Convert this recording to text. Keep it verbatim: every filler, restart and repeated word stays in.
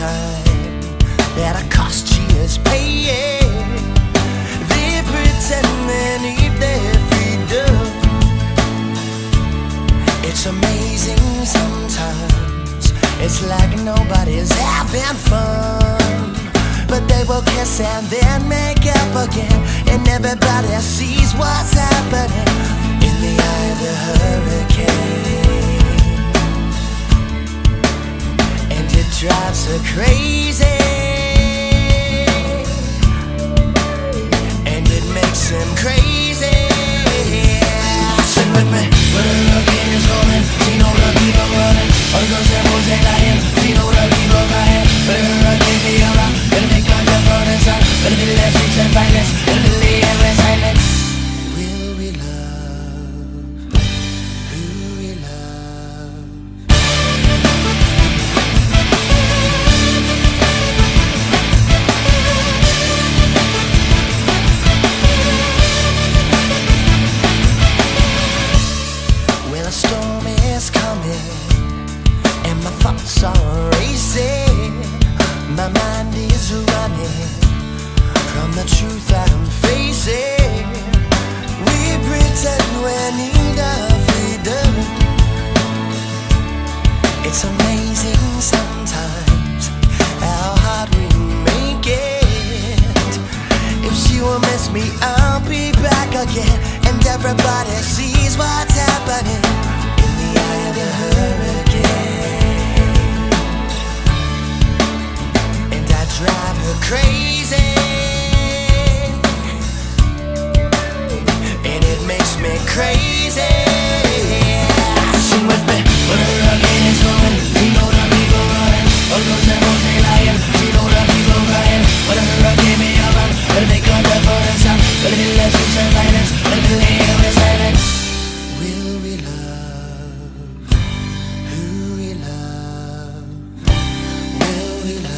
time that a cost she is paying. They pretend they need their freedom. It's amazing sometimes. It's like nobody's having fun, but they will kiss and then make up again, and everybody sees what's happening in the eye of the hurricane. And it drives her crazy, and it makes him crazy. Sing with me. When the hurricane is rolling, see no the people running, all the girls and boys they lying, see no the people crying. But the hurricane be around, better make on the front and side, better be less streets and violence, better be the air and silence. Will we love who we love? Well, a storm is coming, and my thoughts are racing. My mind is running from the truth I'm facing. We pretend we need our freedom. It's amazing sometimes how hard we make it. If she will miss me, I'll be back again, and everybody sees what's happening in the eye of the hurricane. And I drive her crazy, and it makes me crazy. Sing with me. When the hurricane is coming, see no the people running, all the girls and boys they lying, see no the people crying. When the hurricane be around, better make up the phone and sound, better be less streets and violence, better be the air and silence. Will we love who we love? Will we love?